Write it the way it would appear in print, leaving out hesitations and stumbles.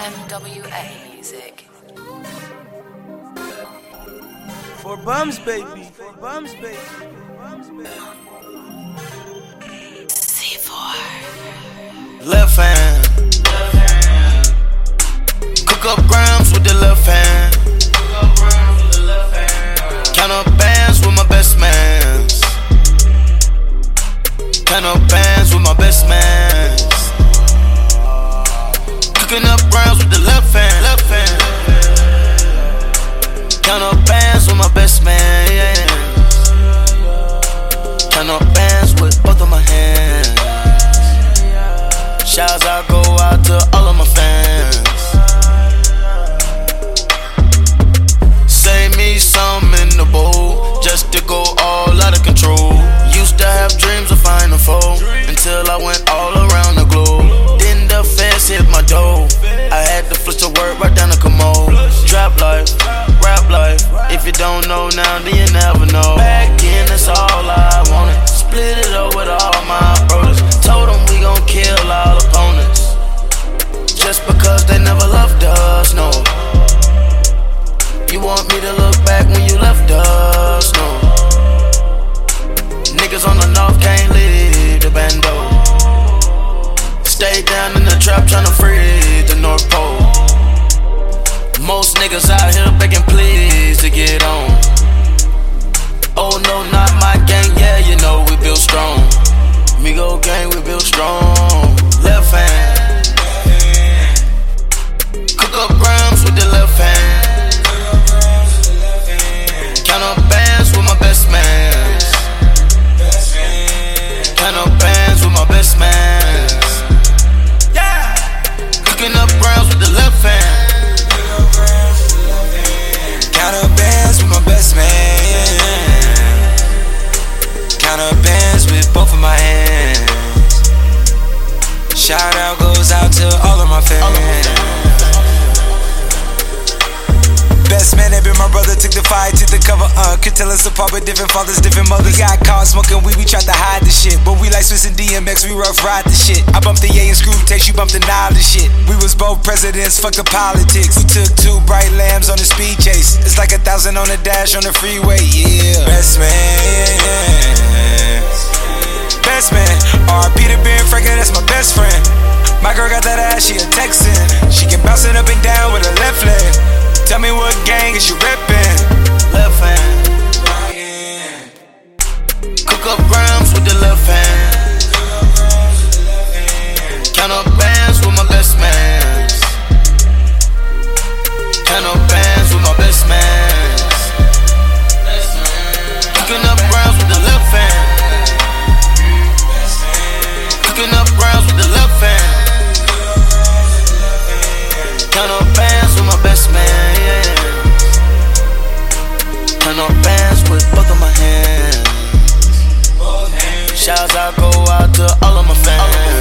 NWA music. For bums, baby. For bums, baby. For bums, baby. C4. Left hand. Cook up grams with the left hand. Count up bands with my best mans. Count up bands with my best mans. Cooking up grams with the left hand. Left hand. Count up bands with my best man. Yeah. Count up bands with both of my hands. Shouts out go out to all of my fans. Save me some in the bowl, just to go all out of control. Used to have dreams of finding a foe, until I went all around the globe. Then the feds hit my door, I had to flip the word right down the commode. Trap life, rap life, if you don't know now, then you never know. Back then, that's all I wanted, split it up with all my brothers. Told them we gon' kill all opponents, just because they never loved us, no. You want me to look back when you left us, no. Niggas on the north can't leave the bando. Stay down in the trap tryna free the North Pole. Most niggas out here begging please to get on. Oh no, not my gang, yeah, you know we built strong. Migo gang, we built strong. Left hand. Cook up grams with the left hand. Count up bands with my best mans. Count up bands with my best mans. Yeah. Cooking up grams with the left hand. Count up bands with my best man. Count up bands with both of my hands. Shout out goes out to all of my fans. Best man, that been my brother, took the fire, took the cover, could tell us apart, but different fathers, different mothers. We got caught smoking weed, we tried to hide the shit, but we like Swiss and DMX, we rough ride the shit. I bumped the A and screw taste, you bumped the knowledge shit. We was both presidents, fuck the politics. We took 2 bright lambs on the speed chase. It's like 1,000 on the dash on the freeway, yeah. Best man. Best man, R.P. to Ben Franklin, that's my best friend. My girl got that ass, she a Texan. She can bounce it up and down with her left leg. Tell me what gang is you reppin'? Left hand. Cook up grams with the left hand. Count up bands with my best mans. Count up bands with my best mans. Cooking up grams with the left hand. Cooking up grams with the left hand. Count up bands with my best man, yeah. Count up bands with both of my hands. Shouts out go out to all of my fans.